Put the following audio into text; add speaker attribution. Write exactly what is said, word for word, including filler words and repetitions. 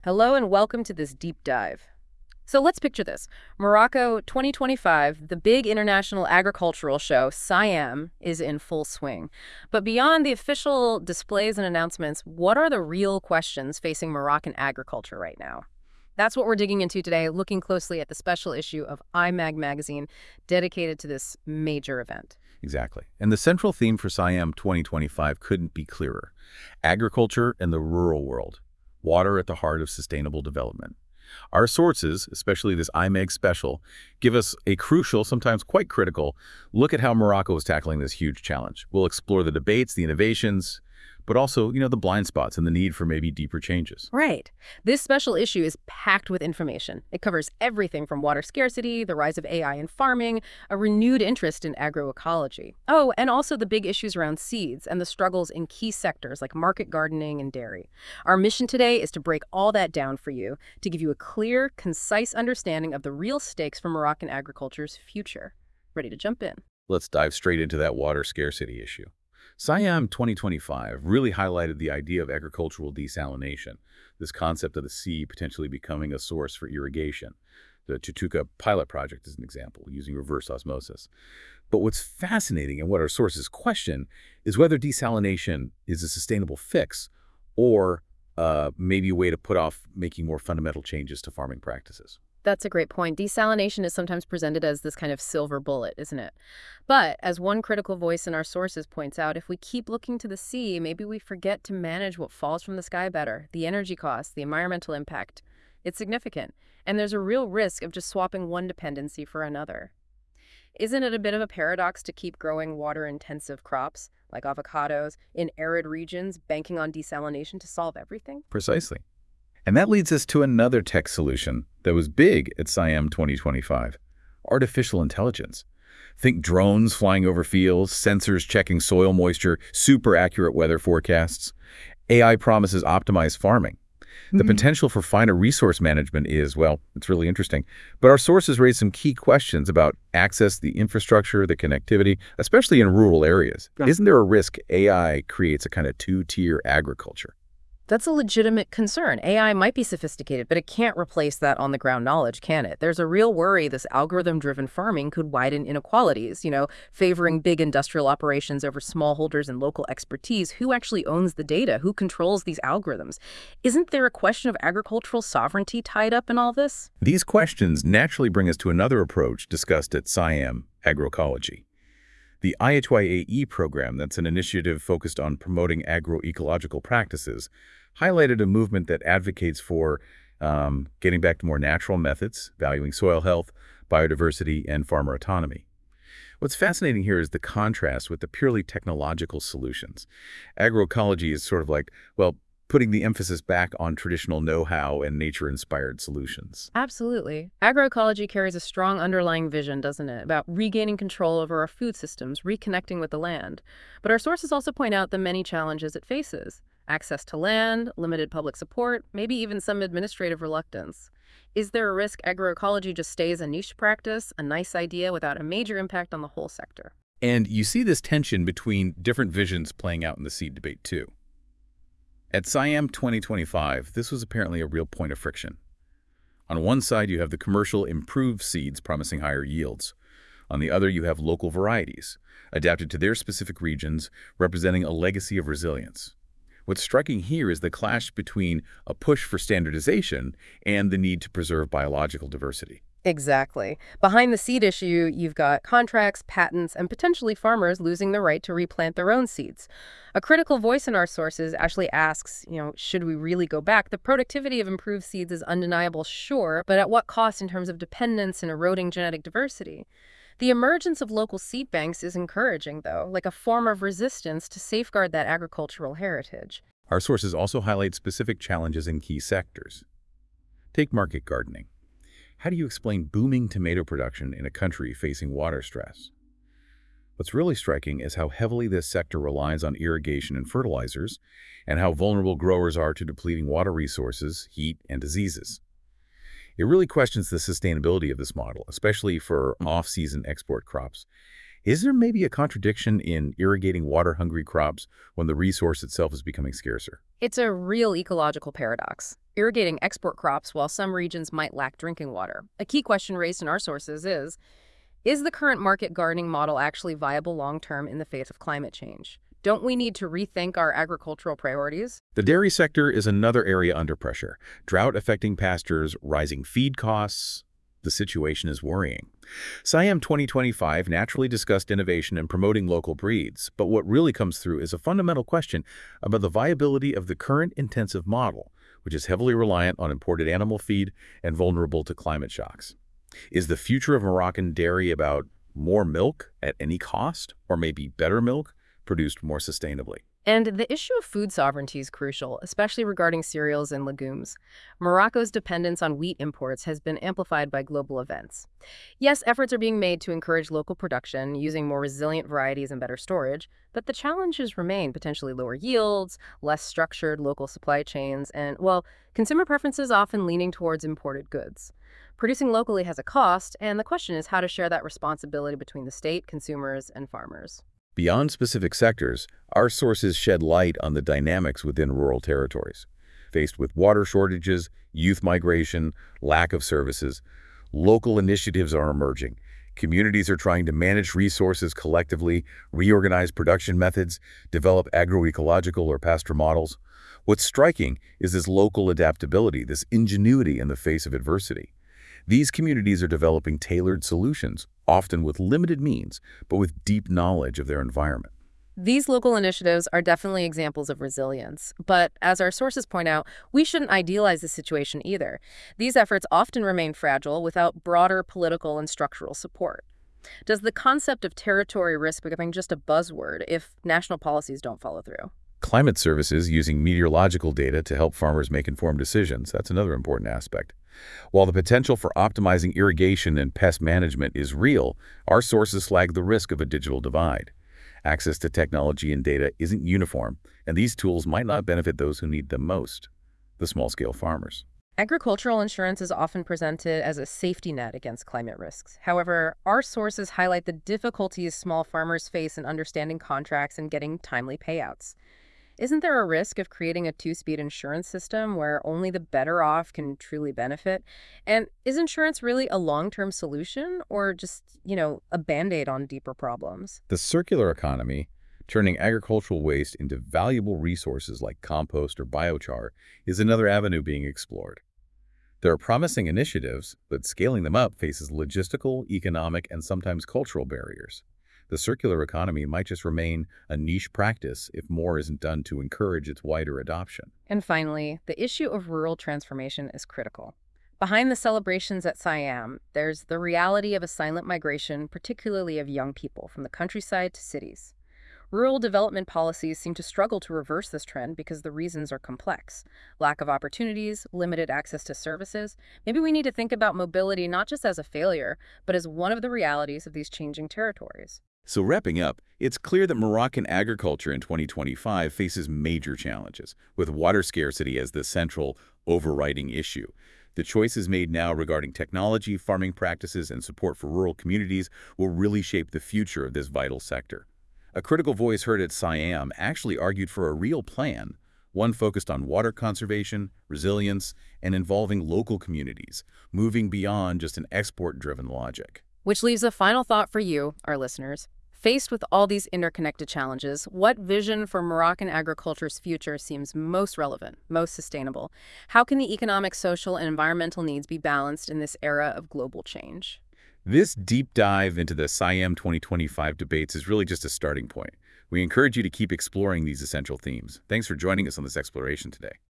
Speaker 1: Hello and welcome to this deep dive. So let's picture this. Morocco twenty twenty-five, the big international agricultural show, SIAM, is in full swing. But beyond the official displays and announcements, what are the real questions facing Moroccan agriculture right now? That's what we're digging into today, looking closely at the special issue of I M A G magazine dedicated to this major event.
Speaker 2: Exactly. And the central theme for SIAM twenty twenty-five couldn't be clearer. Agriculture and the rural world. Water at the heart of sustainable development. Our sources, especially this I M A G special, give us a crucial, sometimes quite critical, look at how Morocco is tackling this huge challenge. We'll explore the debates, the innovations, but also, you know, the blind spots and the need for maybe deeper changes.
Speaker 1: Right. This special issue is packed with information. It covers everything from water scarcity, the rise of A I in farming, a renewed interest in agroecology. Oh, and also the big issues around seeds and the struggles in key sectors like market gardening and dairy. Our mission today is to break all that down for you, to give you a clear, concise understanding of the real stakes for Moroccan agriculture's future. Ready to jump in?
Speaker 2: Let's dive straight into that water scarcity issue. SIAM twenty twenty-five really highlighted the idea of agricultural desalination, this concept of the sea potentially becoming a source for irrigation. The Chatuka pilot project is an example, using reverse osmosis. But what's fascinating and what our sources question is whether desalination is a sustainable fix or uh, maybe a way to put off making more fundamental changes to farming practices.
Speaker 1: That's a great point. Desalination is sometimes presented as this kind of silver bullet, isn't it? But as one critical voice in our sources points out, if we keep looking to the sea, maybe we forget to manage what falls from the sky better, the energy costs, the environmental impact. It's significant, and there's a real risk of just swapping one dependency for another. Isn't it a bit of a paradox to keep growing water-intensive crops, like avocados, in arid regions, banking on desalination to solve everything?
Speaker 2: Precisely. And that leads us to another tech solution that was big at SIAM twenty twenty-five, artificial intelligence. Think drones flying over fields, sensors checking soil moisture, super accurate weather forecasts. A I promises optimized farming. The
Speaker 1: Mm-hmm.
Speaker 2: potential for finer resource management is, well, it's really interesting. But our sources raise some key questions about access, the infrastructure, the connectivity, especially in rural areas.
Speaker 1: Yeah.
Speaker 2: Isn't there a risk A I creates a kind of two-tier agriculture?
Speaker 1: That's a legitimate concern. A I might be sophisticated, but it can't replace that on-the-ground knowledge, can it? There's a real worry this algorithm-driven farming could widen inequalities, you know, favoring big industrial operations over smallholders and local expertise. Who actually owns the data? Who controls these algorithms? Isn't there a question of agricultural sovereignty tied up in all this?
Speaker 2: These questions naturally bring us to another approach discussed at SIAM, agroecology. The I H Y A E program, that's an initiative focused on promoting agroecological practices, highlighted a movement that advocates for um, getting back to more natural methods, valuing soil health, biodiversity, and farmer autonomy. What's fascinating here is the contrast with the purely technological solutions. Agroecology is sort of like, well, putting the emphasis back on traditional know-how and nature-inspired solutions.
Speaker 1: Absolutely. Agroecology carries a strong underlying vision, doesn't it, about regaining control over our food systems, reconnecting with the land. But our sources also point out the many challenges it faces. Access to land, limited public support, maybe even some administrative reluctance. Is there a risk agroecology just stays a niche practice, a nice idea without a major impact on the whole sector?
Speaker 2: And you see this tension between different visions playing out in the seed debate, too. At SIAM twenty twenty-five, this was apparently a real point of friction. On one side, you have the commercial improved seeds promising higher yields. On the other, you have local varieties, adapted to their specific regions, representing a legacy of resilience. What's striking here is the clash between a push for standardization and the need to preserve biological diversity.
Speaker 1: Exactly. Behind the seed issue, you've got contracts, patents, and potentially farmers losing the right to replant their own seeds. A critical voice in our sources actually asks, you know, should we really go back? The productivity of improved seeds is undeniable, sure, but at what cost in terms of dependence and eroding genetic diversity? The emergence of local seed banks is encouraging, though, like a form of resistance to safeguard that agricultural heritage.
Speaker 2: Our sources also highlight specific challenges in key sectors. Take market gardening. How do you explain booming tomato production in a country facing water stress? What's really striking is how heavily this sector relies on irrigation and fertilizers, and how vulnerable growers are to depleting water resources, heat, and diseases. It really questions the sustainability of this model, especially for off-season export crops. Is there maybe a contradiction in irrigating water-hungry crops when the resource itself is becoming scarcer?
Speaker 1: It's a real ecological paradox. Irrigating export crops while some regions might lack drinking water. A key question raised in our sources is, is the current market gardening model actually viable long-term in the face of climate change? Don't we need to rethink our agricultural priorities?
Speaker 2: The dairy sector is another area under pressure. Drought affecting pastures, rising feed costs. The situation is worrying. SIAM twenty twenty-five naturally discussed innovation and promoting local breeds, but what really comes through is a fundamental question about the viability of the current intensive model, which is heavily reliant on imported animal feed and vulnerable to climate shocks. Is the future of Moroccan dairy about more milk at any cost, or maybe better milk produced more sustainably?
Speaker 1: And the issue of food sovereignty is crucial, especially regarding cereals and legumes. Morocco's dependence on wheat imports has been amplified by global events. Yes, efforts are being made to encourage local production, using more resilient varieties and better storage, but the challenges remain: potentially lower yields, less structured local supply chains, and, well, consumer preferences often leaning towards imported goods. Producing locally has a cost, and the question is how to share that responsibility between the state, consumers, and farmers.
Speaker 2: Beyond specific sectors, our sources shed light on the dynamics within rural territories. Faced with water shortages, youth migration, lack of services, local initiatives are emerging. Communities are trying to manage resources collectively, reorganize production methods, develop agroecological or pastoral models. What's striking is this local adaptability, this ingenuity in the face of adversity. These communities are developing tailored solutions, often with limited means, but with deep knowledge of their environment.
Speaker 1: These local initiatives are definitely examples of resilience, but as our sources point out, we shouldn't idealize the situation either. These efforts often remain fragile without broader political and structural support. Does the concept of territory risk becoming just a buzzword if national policies don't follow through?
Speaker 2: Climate services using meteorological data to help farmers make informed decisions. That's another important aspect. While the potential for optimizing irrigation and pest management is real, our sources flag the risk of a digital divide. Access to technology and data isn't uniform, and these tools might not benefit those who need them most, the small-scale farmers.
Speaker 1: Agricultural insurance is often presented as a safety net against climate risks. However, our sources highlight the difficulties small farmers face in understanding contracts and getting timely payouts. Isn't there a risk of creating a two-speed insurance system where only the better off can truly benefit? And is insurance really a long-term solution or just, you know, a band-aid on deeper problems?
Speaker 2: The circular economy, turning agricultural waste into valuable resources like compost or biochar, is another avenue being explored. There are promising initiatives, but scaling them up faces logistical, economic, and sometimes cultural barriers. The circular economy might just remain a niche practice if more isn't done to encourage its wider adoption.
Speaker 1: And finally, the issue of rural transformation is critical. Behind the celebrations at SIAM, there's the reality of a silent migration, particularly of young people, from the countryside to cities. Rural development policies seem to struggle to reverse this trend because the reasons are complex. Lack of opportunities, limited access to services. Maybe we need to think about mobility not just as a failure, but as one of the realities of these changing territories.
Speaker 2: So wrapping up, it's clear that Moroccan agriculture in twenty twenty-five faces major challenges, with water scarcity as the central, overriding issue. The choices made now regarding technology, farming practices, and support for rural communities will really shape the future of this vital sector. A critical voice heard at SIAM actually argued for a real plan, one focused on water conservation, resilience, and involving local communities, moving beyond just an export-driven logic.
Speaker 1: Which leaves a final thought for you, our listeners. Faced with all these interconnected challenges, what vision for Moroccan agriculture's future seems most relevant, most sustainable? How can the economic, social, and environmental needs be balanced in this era of global change?
Speaker 2: This deep dive into the SIAM twenty twenty-five debates is really just a starting point. We encourage you to keep exploring these essential themes. Thanks for joining us on this exploration today.